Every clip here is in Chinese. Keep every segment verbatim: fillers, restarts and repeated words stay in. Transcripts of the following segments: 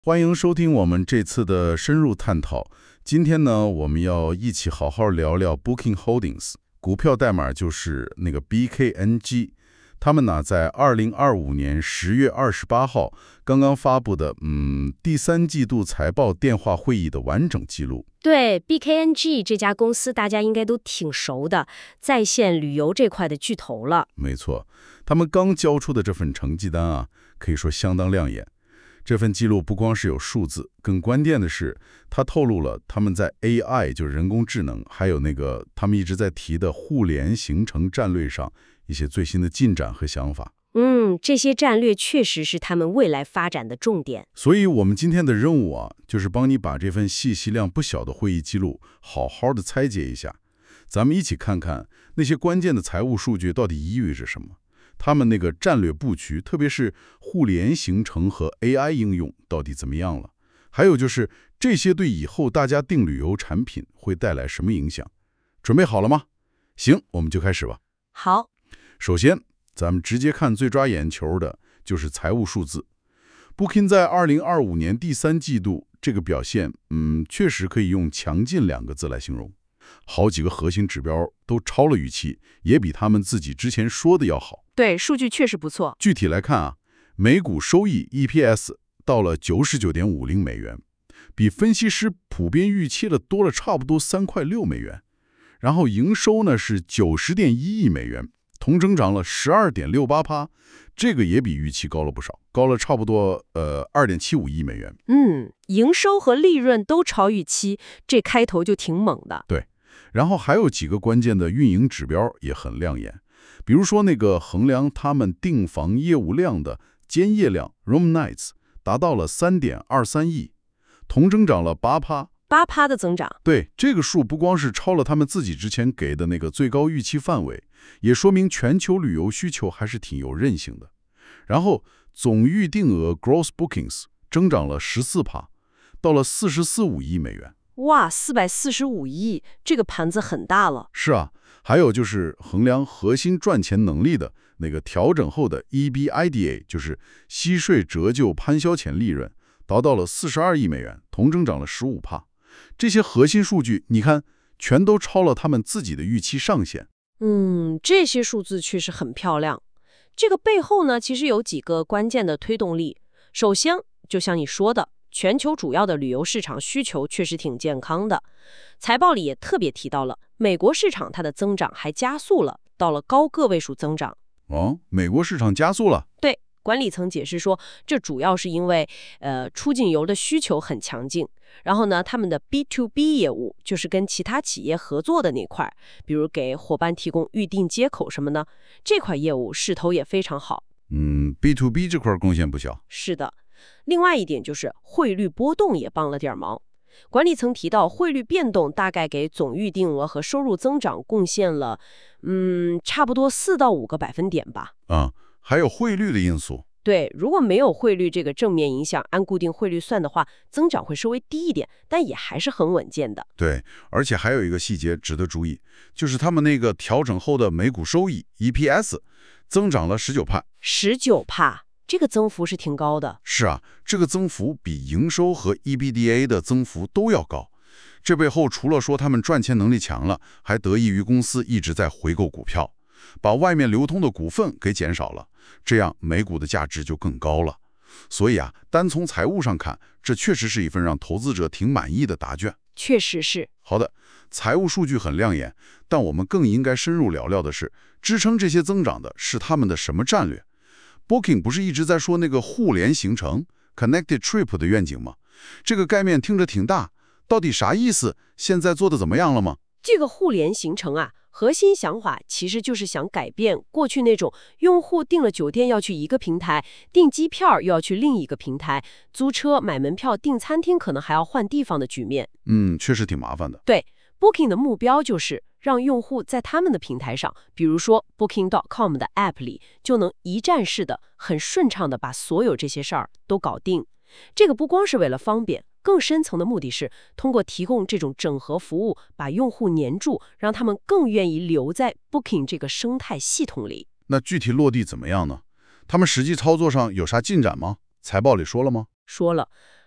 欢迎收听我们这次的深入探讨。今天呢，我们要一起好好聊聊 Booking Holdings， 股票代码就是那个 B K N G。他们呢，在二零二五年十月二十八号刚刚发布的嗯第三季度财报电话会议的完整记录。 对 B K N G 这家公司，大家应该都挺熟的，在线旅游这块的巨头了。 没错，他们刚交出的这份成绩单啊，可以说相当亮眼。这份记录不光是有数字，更关键的是，它透露了他们在 A I 就是人工智能，还有那个他们一直在提的互联形成战略上一些最新的进展和想法。 嗯，这些战略确实是他们未来发展的重点。 所以我们今天的任务啊，就是帮你把这份信息量不小的会议记录好好的拆解一下，咱们一起看看那些关键的财务数据到底意味着什么。他们那个战略布局，特别是互联形成和 A I 应用到底怎么样了？还有就是这些对以后大家订旅游产品会带来什么影响？准备好了吗？行，我们就开始吧。 好， 首先咱们直接看最抓眼球的就是财务数字。Booking 在二零二五年第三季度这个表现，嗯，确实可以用强劲两个字来形容。好几个核心指标都超了预期，也比他们自己之前说的要好。 对，数据确实不错。 具体来看啊，每股收益 E P S 到了 九十九点五零美元，比分析师普遍预期的多了差不多三块六美元。然后营收呢是 九十点一亿美元，同增长了 十二点六八%，这个也比预期高了不少，高了差不多呃 二点七五亿美元。 嗯，营收和利润都超预期，这开头就挺猛的。 对。然后还有几个关键的运营指标也很亮眼，比如说那个衡量他们订房业务量的间业量 Room Nights 达到了 三点二三亿，同增长了 百分之八。 八%的增长。 对，这个数不光是超了他们自己之前给的那个最高预期范围，也说明全球旅游需求还是挺有韧性的。然后总预订额 Gross Bookings 增长了 百分之十四， 到了四十四点五亿美元。 哇，四百四十五亿，这个盘子很大了。 是啊，还有就是衡量核心赚钱能力的那个调整后的 E B I D A， 就是息税折旧摊销前利润，达到了四十二亿美元，同增长了 百分之十五。这些核心数据，你看，全都超了他们自己的预期上限。 嗯，这些数字确实很漂亮。这个背后呢，其实有几个关键的推动力。首先，就像你说的，全球主要的旅游市场需求确实挺健康的，财报里也特别提到了美国市场它的增长还加速了，到了高个位数增长。 哦，美国市场加速了？ 对，管理层解释说，这主要是因为呃出境游的需求很强劲，然后呢，他们的 B to B 业务就是跟其他企业合作的那块，比如给伙伴提供预订接口什么呢，这块业务势头也非常好。 嗯 ，B to B 这块贡献不小。 是的。另外一点就是汇率波动也帮了点忙，管理层提到汇率变动大概给总预订额和收入增长贡献了，嗯，差不多四到五个百分点吧。 啊，还有汇率的因素。 对，如果没有汇率这个正面影响，按固定汇率算的话，增长会稍微低一点，但也还是很稳健的。 对，而且还有一个细节值得注意，就是他们那个调整后的每股收益 E P S 增长了 百分之十九。 十九%。这个增幅是挺高的。 是啊，这个增幅比营收和 E B D A 的增幅都要高。这背后除了说他们赚钱能力强了，还得益于公司一直在回购股票，把外面流通的股份给减少了，这样每股的价值就更高了。所以啊，单从财务上看，这确实是一份让投资者挺满意的答卷。 确实是。 好的，财务数据很亮眼，但我们更应该深入聊聊的是，支撑这些增长的是他们的什么战略？Booking 不是一直在说那个互联形成 （Connected Trip） 的愿景吗？这个概念听着挺大，到底啥意思？现在做的怎么样了吗？ 这个互联形成啊，核心想法其实就是想改变过去那种用户订了酒店要去一个平台，订机票又要去另一个平台，租车、买门票、订餐厅可能还要换地方的局面。 嗯，确实挺麻烦的。 对 ，Booking 的目标就是让用户在他们的平台上，比如说 Booking 点 com 的 App 里，就能一站式的、很顺畅的把所有这些事儿都搞定。这个不光是为了方便，更深层的目的是通过提供这种整合服务，把用户黏住，让他们更愿意留在 Booking 这个生态系统里。 那具体落地怎么样呢？他们实际操作上有啥进展吗？财报里说了吗？ 说了，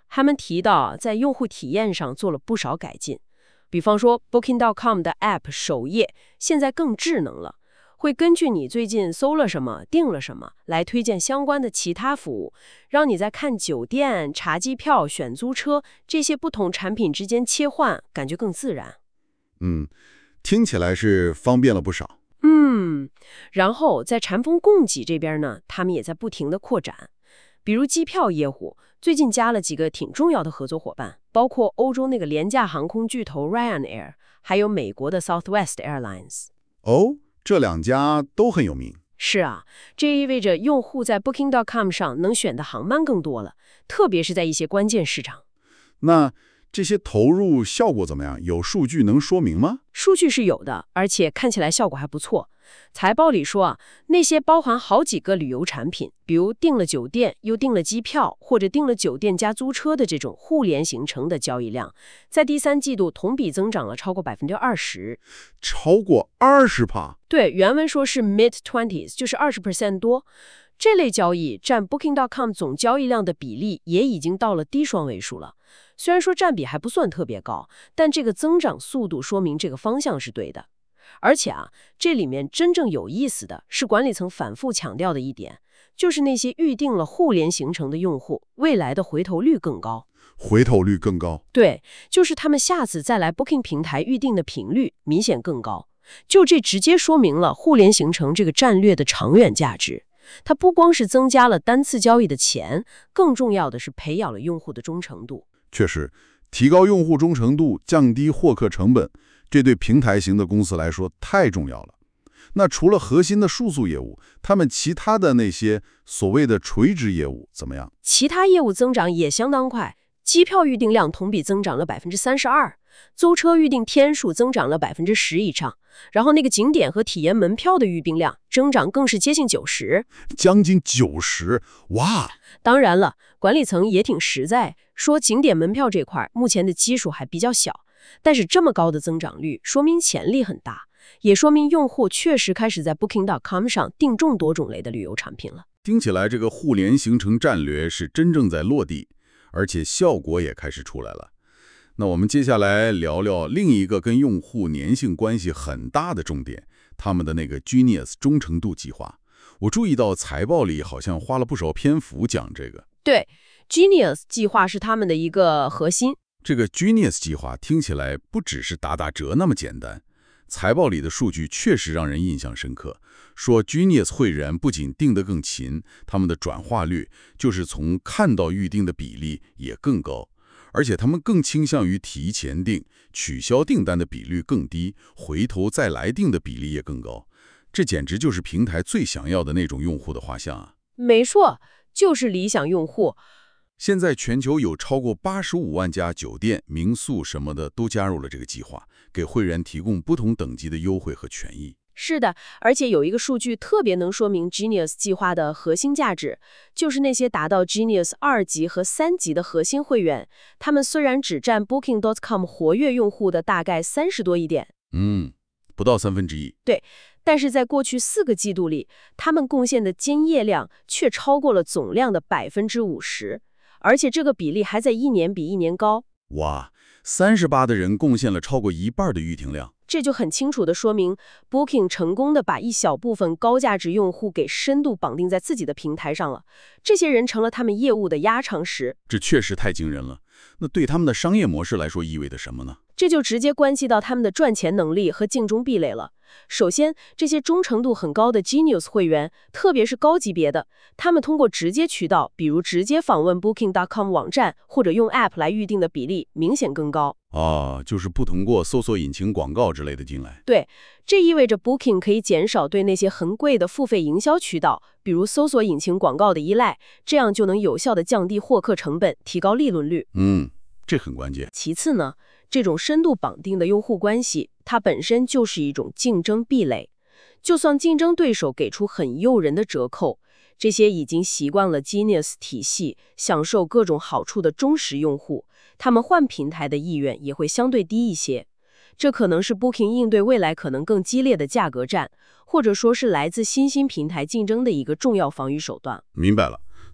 他们提到在用户体验上做了不少改进，比方说 Booking 点 com 的 App 首页现在更智能了，会根据你最近搜了什么、订了什么来推荐相关的其他服务，让你在看酒店、查机票、选租车这些不同产品之间切换，感觉更自然。 嗯，听起来是方便了不少。 嗯，然后在禅风供给这边呢，他们也在不停的扩展，比如机票业务，最近加了几个挺重要的合作伙伴，包括欧洲那个廉价航空巨头 Ryanair， 还有美国的 Southwest Airlines。 哦，这两家都很有名。 是啊，这意味着用户在 Booking 点 com 上能选的航班更多了，特别是在一些关键市场。 那这些投入效果怎么样？有数据能说明吗？ 数据是有的，而且看起来效果还不错。财报里说啊，那些包含好几个旅游产品，比如订了酒店又订了机票，或者订了酒店加租车的这种互联形成的交易量，在第三季度同比增长了超过百分之二十， 超过二十趴。 对，原文说是 mid twenties， 就是二十 percent 多。这类交易占 Booking 点 com 总交易量的比例也已经到了低双位数了。虽然说占比还不算特别高，但这个增长速度说明这个方向是对的。而且啊，这里面真正有意思的是管理层反复强调的一点，就是那些预定了互联形成的用户，未来的回头率更高。 回头率更高？ 对，就是他们下次再来 Booking 平台预定的频率明显更高。就这直接说明了互联形成这个战略的长远价值。它不光是增加了单次交易的钱，更重要的是培养了用户的忠诚度。 确实，提高用户忠诚度，降低获客成本，这对平台型的公司来说太重要了。那除了核心的数字业务，他们其他的那些所谓的垂直业务怎么样？ 其他业务增长也相当快，机票预订量同比增长了 百分之三十二， 租车预订天数增长了 百分之十 以上，然后那个景点和体验门票的预订量增长更是接近九十， 将近九十，哇！ 当然了，管理层也挺实在，说景点门票这块目前的基数还比较小，但是这么高的增长率，说明潜力很大，也说明用户确实开始在 Booking 点 com 上订众多种类的旅游产品了。 听起来这个互联形成战略是真正在落地，而且效果也开始出来了。那我们接下来聊聊另一个跟用户粘性关系很大的重点，他们的那个 Genius 忠诚度计划。我注意到财报里好像花了不少篇幅讲这个。 对， Genius 计划是他们的一个核心。 这个 Genius 计划听起来不只是打打折那么简单，财报里的数据确实让人印象深刻。说 Genius 会员不仅订得更勤，他们的转化率，就是从看到预订的比例也更高，而且他们更倾向于提前订，取消订单的比率更低，回头再来订的比例也更高。这简直就是平台最想要的那种用户的画像啊！ 没错，就是理想用户。 现在全球有超过八十五万家酒店、民宿什么的都加入了这个计划，给会员提供不同等级的优惠和权益。 是的，而且有一个数据特别能说明 Genius 计划的核心价值，就是那些达到 Genius 二级和三级的核心会员，他们虽然只占 Booking 点 com 活跃用户的大概三十多一点， 嗯，不到三分之一。 对，但是在过去四个季度里，他们贡献的兼业量却超过了总量的 百分之五十， 而且这个比例还在一年比一年高。 哇，三十八的人贡献了超过一半的预订量。 这就很清楚地说明 Booking 成功地把一小部分高价值用户给深度绑定在自己的平台上了，这些人成了他们业务的压舱石。 这确实太惊人了。那对他们的商业模式来说意味着什么呢？ 这就直接关系到他们的赚钱能力和竞争壁垒了。首先，这些忠诚度很高的 Genius 会员，特别是高级别的，他们通过直接渠道，比如直接访问 Booking 点 com 网站或者用 App 来预订的比例明显更高。 啊，就是不通过搜索引擎广告之类的进来。 对，这意味着 Booking 可以减少对那些很贵的付费营销渠道，比如搜索引擎广告的依赖，这样就能有效地降低获客成本，提高利润率。 嗯，这很关键。 其次呢，这种深度绑定的用户关系，它本身就是一种竞争壁垒。就算竞争对手给出很诱人的折扣，这些已经习惯了 Genius 体系、享受各种好处的忠实用户，他们换平台的意愿也会相对低一些。这可能是 Booking 应对未来可能更激烈的价格战，或者说是来自新兴平台竞争的一个重要防御手段。 明白了。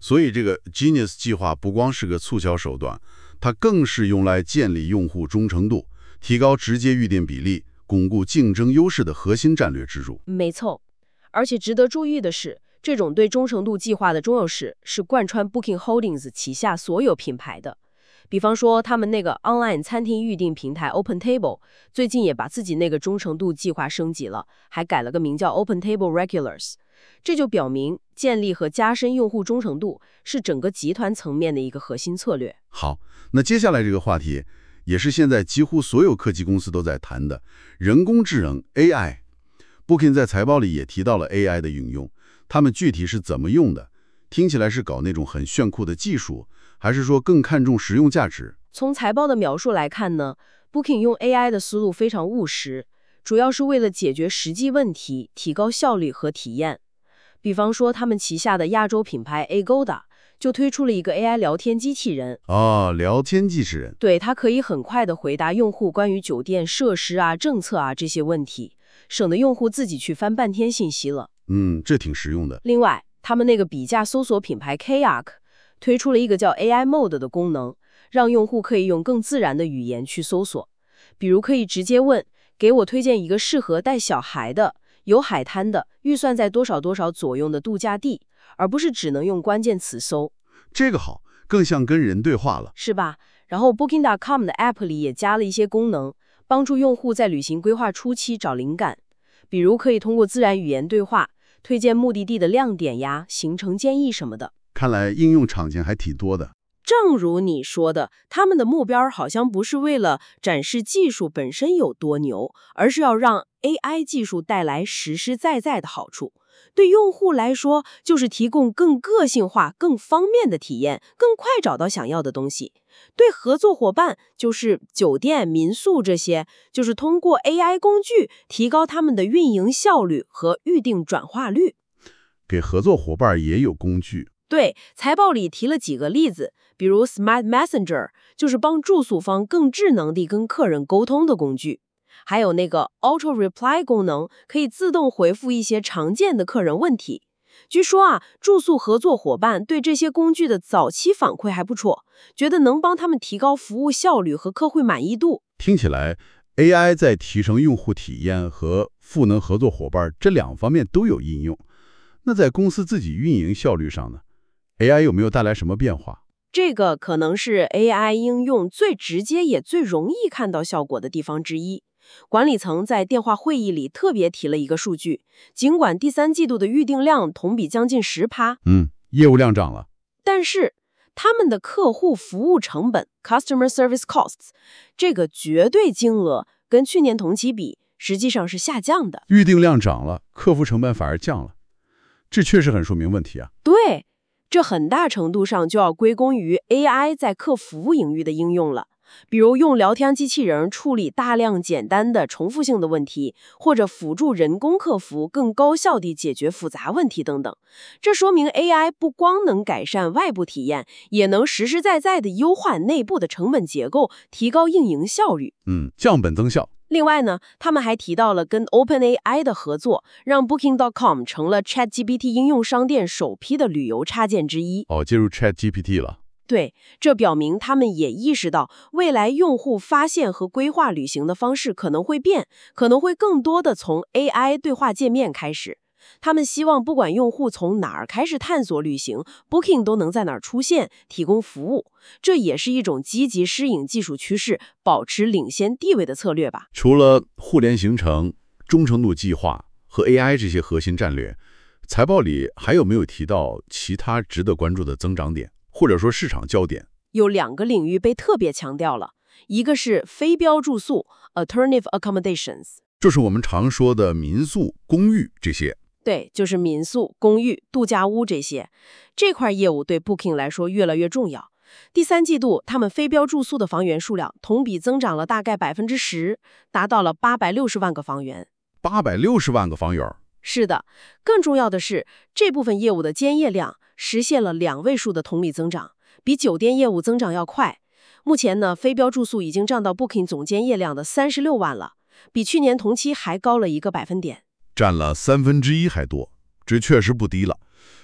所以这个 Genius 计划不光是个促销手段，它更是用来建立用户忠诚度、提高直接预订比例、巩固竞争优势的核心战略支柱。 没错，而且值得注意的是，这种对忠诚度计划的重要是是贯穿 Booking Holdings 旗下所有品牌的。比方说，他们那个 online 餐厅预订平台 OpenTable 最近也把自己那个忠诚度计划升级了，还改了个名叫 OpenTable Regulars。这就表明，建立和加深用户忠诚度是整个集团层面的一个核心策略。 好，那接下来这个话题也是现在几乎所有科技公司都在谈的人工智能 A I。Booking 在财报里也提到了 A I 的运用，他们具体是怎么用的？听起来是搞那种很炫酷的技术，还是说更看重实用价值？ 从财报的描述来看呢， Booking 用 A I 的思路非常务实，主要是为了解决实际问题，提高效率和体验。比方说，他们旗下的亚洲品牌 Agoda 就推出了一个 A I 聊天机器人。 哦，聊天机器人。 对，它可以很快地回答用户关于酒店设施啊、政策啊这些问题，省得用户自己去翻半天信息了。 嗯，这挺实用的。 另外，他们那个比价搜索品牌 Kayak 推出了一个叫 A I Mode 的功能，让用户可以用更自然的语言去搜索，比如可以直接问，给我推荐一个适合带小孩的、有海滩的、预算在多少多少左右的度假地，而不是只能用关键词搜。 这个好，更像跟人对话了， 是吧？然后 Booking 点 com 的 App 里也加了一些功能，帮助用户在旅行规划初期找灵感，比如可以通过自然语言对话推荐目的地的亮点呀、行程建议什么的。 看来应用场景还挺多的。 正如你说的，他们的目标好像不是为了展示技术本身有多牛，而是要让 A I 技术带来实实在在的好处。对用户来说，就是提供更个性化、更方便的体验，更快找到想要的东西。对合作伙伴，就是酒店、民宿这些，就是通过 A I 工具提高他们的运营效率和预订转化率。 给合作伙伴也有工具。 对，财报里提了几个例子，比如 Smart Messenger 就是帮住宿方更智能地跟客人沟通的工具，还有那个 Auto Reply 功能，可以自动回复一些常见的客人问题。据说啊，住宿合作伙伴对这些工具的早期反馈还不错，觉得能帮他们提高服务效率和客户满意度。 听起来 A I 在提升用户体验和赋能合作伙伴这两方面都有应用。那在公司自己运营效率上呢？ A I 有没有带来什么变化？ 这个可能是 A I 应用最直接也最容易看到效果的地方之一。管理层在电话会议里特别提了一个数据，尽管第三季度的预订量同比将近 百分之十， 嗯，业务量涨了， 但是他们的客户服务成本 customer service costs 这个绝对金额跟去年同期比实际上是下降的。 预订量涨了，客服成本反而降了，这确实很说明问题啊。 对，这很大程度上就要归功于 A I 在客服领域的应用了。比如用聊天机器人处理大量简单的重复性的问题，或者辅助人工客服更高效地解决复杂问题等等。这说明 A I 不光能改善外部体验，也能实实在在地优化内部的成本结构，提高运营效率。 嗯，降本增效。 另外呢，他们还提到了跟 OpenAI 的合作，让 Booking 点 com 成了 ChatGPT 应用商店首批的旅游插件之一。 哦，接入 ChatGPT 了。 对，这表明他们也意识到，未来用户发现和规划旅行的方式可能会变，可能会更多的从 A I 对话界面开始。他们希望不管用户从哪儿开始探索旅行 ，Booking 都能在哪儿出现，提供服务。这也是一种积极适应技术趋势、保持领先地位的策略吧。 除了互联行程、忠诚度计划和 A I 这些核心战略，财报里还有没有提到其他值得关注的增长点？或者说市场焦点？ 有两个领域被特别强调了，一个是非标住宿 alternative accommodations， 就是我们常说的民宿、公寓这些。 对，就是民宿、公寓、度假屋这些。这块业务对 Booking 来说越来越重要。第三季度，他们非标住宿的房源数量同比增长了大概 百分之十， 达到了八百六十万个房源。 八百六十万个房源。 是的，更重要的是，这部分业务的间业量实现了两位数的同比增长，比酒店业务增长要快。目前呢，非标住宿已经占到 Booking 总间业量的三十六万了，比去年同期还高了一个百分点， 占了三分之一还多，这确实不低了。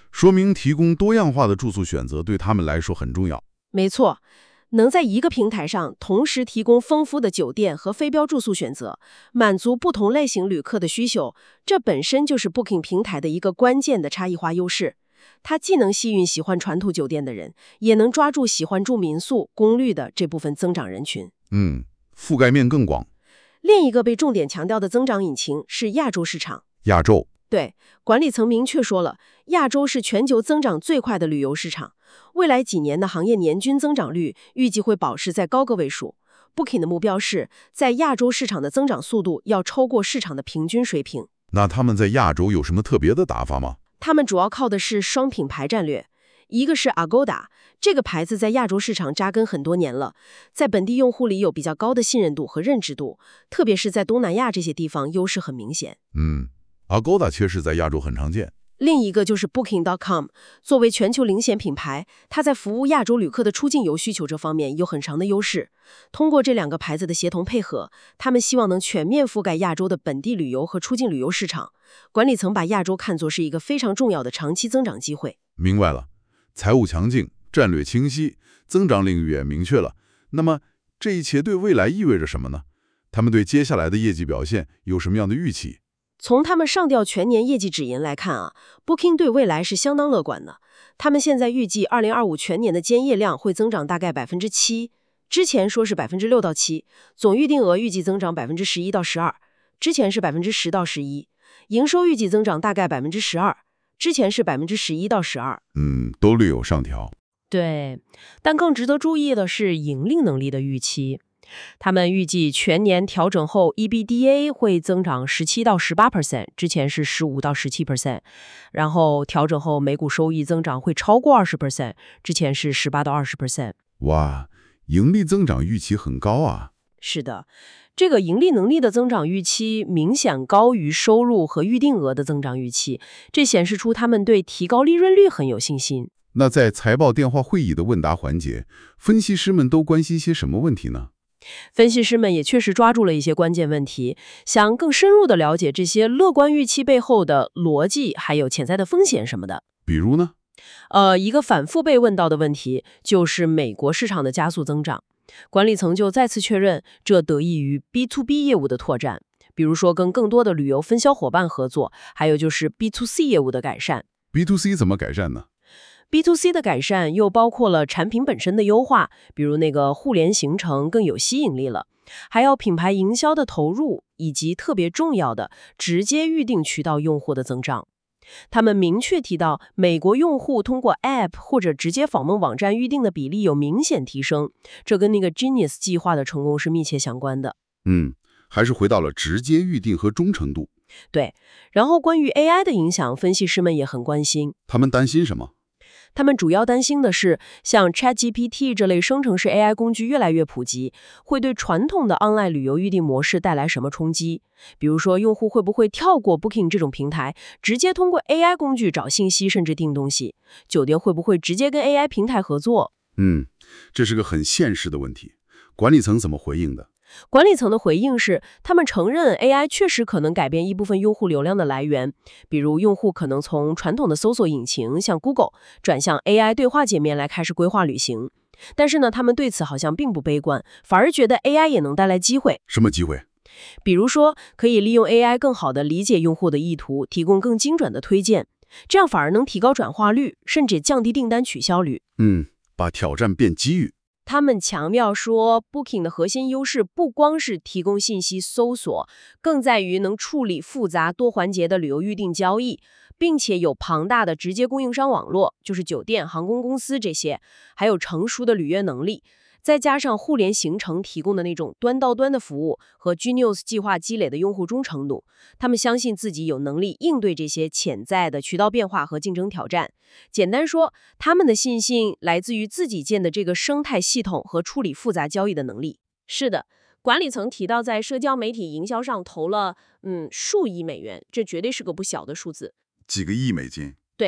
说明提供多样化的住宿选择对他们来说很重要。 没错，能在一个平台上同时提供丰富的酒店和非标住宿选择，满足不同类型旅客的需求，这本身就是 Booking 平台的一个关键的差异化优势。它既能吸引喜欢传统酒店的人，也能抓住喜欢住民宿、公寓的这部分增长人群。 嗯，覆盖面更广。 另一个被重点强调的增长引擎是亚洲市场。 亚洲。 对，管理层明确说了，亚洲是全球增长最快的旅游市场，未来几年的行业年均增长率预计会保持在高个位数。Booking 的目标是在亚洲市场的增长速度要超过市场的平均水平。 那他们在亚洲有什么特别的打法吗？ 他们主要靠的是双品牌战略，一个是 Agoda， 这个牌子在亚洲市场扎根很多年了，在本地用户里有比较高的信任度和认知度，特别是在东南亚这些地方优势很明显。 嗯。Agoda 确实在亚洲很常见。 另一个就是 Booking 点 com， 作为全球领先品牌，它在服务亚洲旅客的出境游需求这方面有很长的优势。通过这两个牌子的协同配合，他们希望能全面覆盖亚洲的本地旅游和出境旅游市场。管理层把亚洲看作是一个非常重要的长期增长机会。 明白了，财务强劲，战略清晰，增长领域也明确了。那么这一切对未来意味着什么呢？他们对接下来的业绩表现有什么样的预期？ 从他们上调全年业绩指引来看啊 ，Booking 对未来是相当乐观的。他们现在预计二零二五全年的兼业量会增长大概百分之七，之前说是百分之六到七，总预订额预计增长百分之十一到十二，之前是百分之十到十一，营收预计增长大概百分之十二，之前是百分之十一到十二。 嗯，都略有上调。 对，但更值得注意的是盈利能力的预期。他们预计全年调整后 E B D A 会增长 百分之十七到十八， 之前是 百分之十五到十七， 然后调整后每股收益增长会超过 百分之二十， 之前是 百分之十八到二十。 哇，盈利增长预期很高啊。 是的，这个盈利能力的增长预期明显高于收入和预订额的增长预期，这显示出他们对提高利润率很有信心。 那在财报电话会议的问答环节，分析师们都关心些什么问题呢？ 分析师们也确实抓住了一些关键问题，想更深入的了解这些乐观预期背后的逻辑，还有潜在的风险什么的。 比如呢？ 呃，一个反复被问到的问题就是美国市场的加速增长，管理层就再次确认，这得益于 B to B 业务的拓展，比如说跟更多的旅游分销伙伴合作，还有就是 B to C 业务的改善。 B to C 怎么改善呢 ？B to C 的改善又包括了产品本身的优化，比如那个互联行程更有吸引力了，还有品牌营销的投入，以及特别重要的直接预订渠道用户的增长。他们明确提到，美国用户通过 App 或者直接访问网站预订的比例有明显提升，这跟那个 Genius 计划的成功是密切相关的。 嗯，还是回到了直接预订和忠诚度。 对，然后关于 A I 的影响，分析师们也很关心。 他们担心什么？ 他们主要担心的是，像 ChatGPT 这类生成式 A I 工具越来越普及，会对传统的 online 旅游预订模式带来什么冲击？比如说，用户会不会跳过 Booking 这种平台，直接通过 A I 工具找信息，甚至订东西？酒店会不会直接跟 A I 平台合作？ 嗯，这是个很现实的问题。管理层怎么回应的？ 管理层的回应是，他们承认 A I 确实可能改变一部分用户流量的来源，比如用户可能从传统的搜索引擎像 Google 转向 A I 对话界面来开始规划旅行。但是呢，他们对此好像并不悲观，反而觉得 A I 也能带来机会。 什么机会？ 比如说，可以利用 A I 更好地理解用户的意图，提供更精准的推荐，这样反而能提高转化率，甚至降低订单取消率。 嗯，把挑战变机遇。 他们强调说 ，Booking 的核心优势不光是提供信息搜索，更在于能处理复杂多环节的旅游预订交易，并且有庞大的直接供应商网络，就是酒店、航空公司这些，还有成熟的履约能力。再加上互联行程提供的那种端到端的服务和 Genius 计划积累的用户忠诚度，他们相信自己有能力应对这些潜在的渠道变化和竞争挑战。简单说，他们的信心来自于自己建的这个生态系统和处理复杂交易的能力。是的，管理层提到在社交媒体营销上投了嗯数亿美元，这绝对是个不小的数字。 几个亿美金。 对。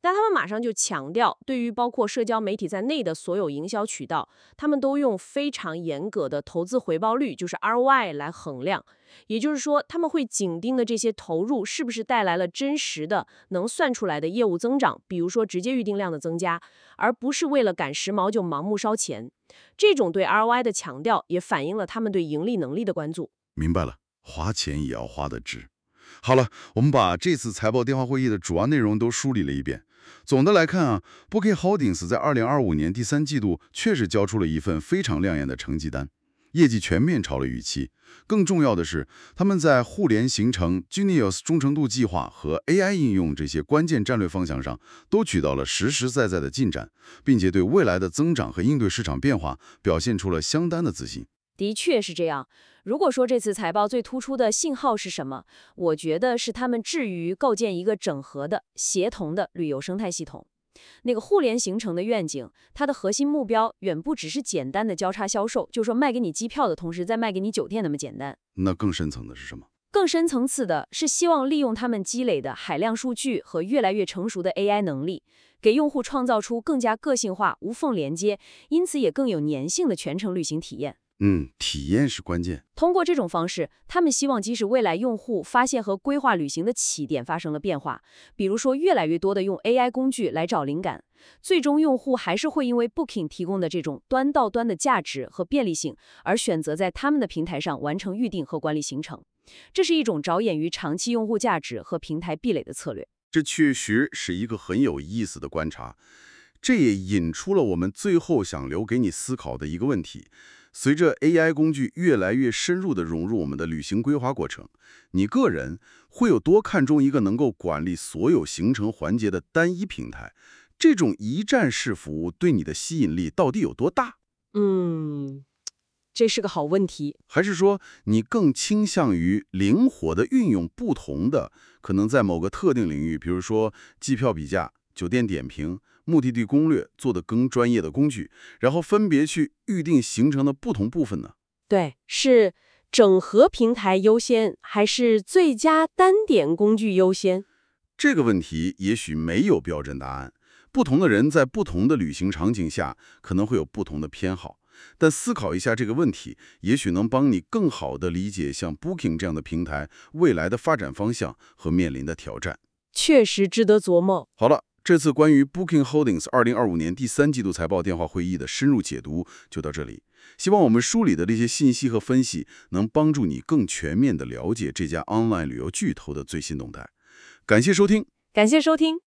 但他们马上就强调，对于包括社交媒体在内的所有营销渠道，他们都用非常严格的投资回报率，就是 R O I 来衡量。也就是说，他们会紧盯的这些投入是不是带来了真实的、能算出来的业务增长，比如说直接预订量的增加，而不是为了赶时髦就盲目烧钱。这种对 R O I 的强调，也反映了他们对盈利能力的关注。 明白了，花钱也要花得值。好了，我们把这次财报电话会议的主要内容都梳理了一遍。总的来看啊 ，Booking Holdings 在二零二五年第三季度确实交出了一份非常亮眼的成绩单，业绩全面超了预期。更重要的是，他们在互联形成、Genius 忠诚度计划和 A I 应用这些关键战略方向上，都取到了实实在在的进展，并且对未来的增长和应对市场变化表现出了相当的自信。 的确是这样。如果说这次财报最突出的信号是什么，我觉得是他们致力于构建一个整合的、协同的旅游生态系统。那个互联形成的愿景，它的核心目标远不只是简单的交叉销售，就说卖给你机票的同时再卖给你酒店那么简单。 那更深层的是什么？ 更深层次的是希望利用他们积累的海量数据和越来越成熟的 A I 能力，给用户创造出更加个性化、无缝连接，因此也更有粘性的全程旅行体验。 嗯，体验是关键。 通过这种方式，他们希望即使未来用户发现和规划旅行的起点发生了变化，比如说越来越多的用 A I 工具来找灵感，最终用户还是会因为 Booking 提供的这种端到端的价值和便利性，而选择在他们的平台上完成预订和管理行程。这是一种着眼于长期用户价值和平台壁垒的策略。 这确实是一个很有意思的观察，这也引出了我们最后想留给你思考的一个问题。随着 A I 工具越来越深入地融入我们的旅行规划过程，你个人会有多看重一个能够管理所有行程环节的单一平台？这种一站式服务对你的吸引力到底有多大？ 嗯，这是个好问题。 还是说你更倾向于灵活地运用不同的，可能在某个特定领域，比如说机票比价、酒店点评、目的地攻略做得更专业的工具，然后分别去预定行程的不同部分呢？ 对，是整合平台优先，还是最佳单点工具优先？ 这个问题也许没有标准答案，不同的人在不同的旅行场景下可能会有不同的偏好。但思考一下这个问题，也许能帮你更好地理解像 Booking 这样的平台未来的发展方向和面临的挑战。 确实值得琢磨。 好了，这次关于 Booking Holdings 二零二五年第三季度财报电话会议的深入解读就到这里。希望我们梳理的这些信息和分析能帮助你更全面地了解这家 online 旅游巨头的最新动态。感谢收听， 感谢收听。